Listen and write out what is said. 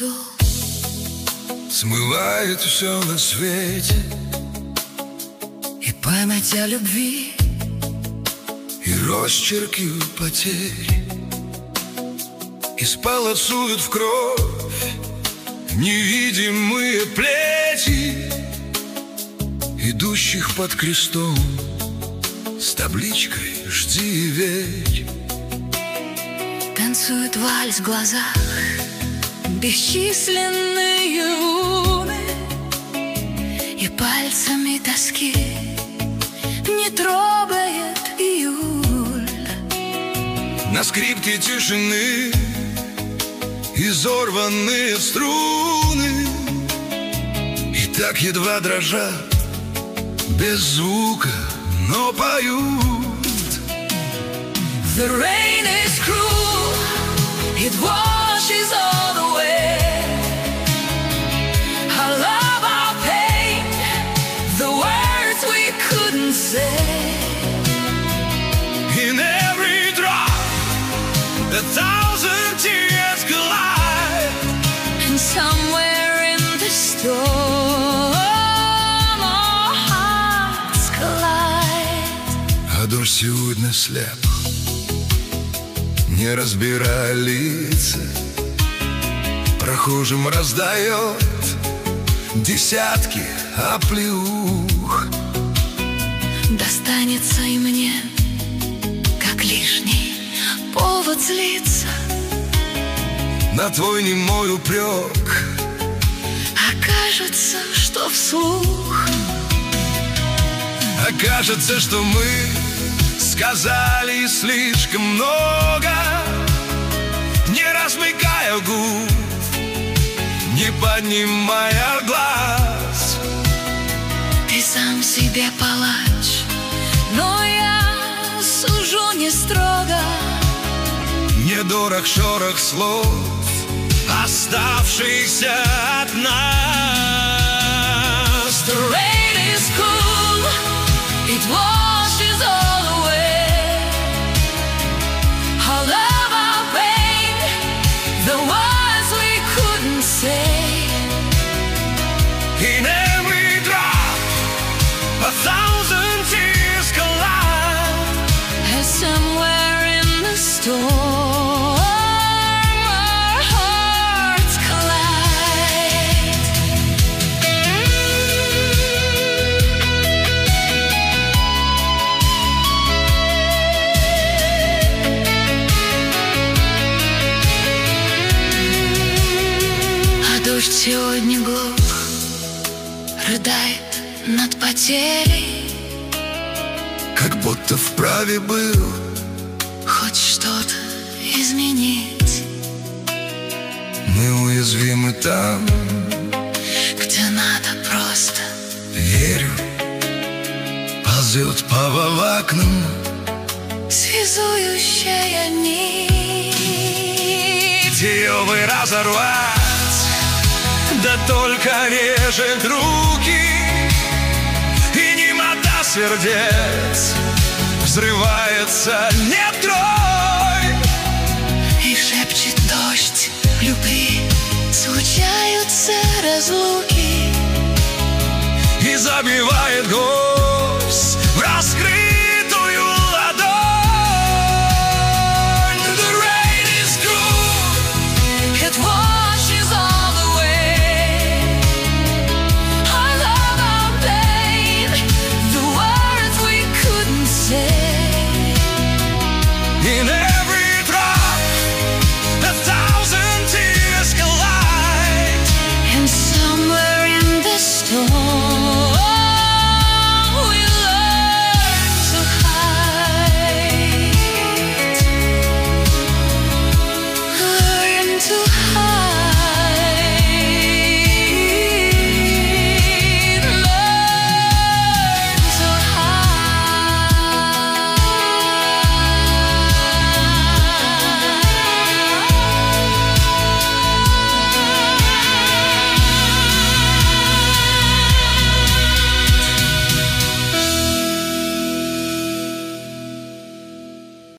зов смывает все на свете, и память о любви, и росчерки потерь исполосуют в кровь невидимые плети идущих под крестом с табличкой «Жди и верь». Танцует вальс в глазах бесчисленные луны, и пальцами тоски не трогает июль. На скрипке тишины изорванные струны, и так едва дрожат, без звука, но поют. The rain is cruel, it washes all away our love, our pain, the words we couldn't say. In every drop, 1,000 tears collide, And somewhere in the storm our hearts collide. а дождь сегодня слеп, не разбирая лица, прохожим раздает десятки оплеух. Достанется и мне, как лишний повод злиться. На твой немой упрек Окажется, что вслух окажется, что мы сказали слишком много, не размыкая губ, не поднимая глаз. ты сам себе палач, но я сужу не строго. Недорог шорох слов, оставшихся от нас. The rain is cool, it washes all away our love, our pain, the words we couldn't say. In every drop, 1,000 tears collide, And somewhere in the storm our hearts collide. А дождь сегодня глух, рыдает над потерей. как будто вправе был Хоть что-то изменить, мы уязвимы там. где надо просто Верю, ползет по волокнам связующая нить. ее бы разорвать, да только режет руки, и немота сердец взрывается, не трой. И шепчет дождь любви, случаются разлуки. И забивает год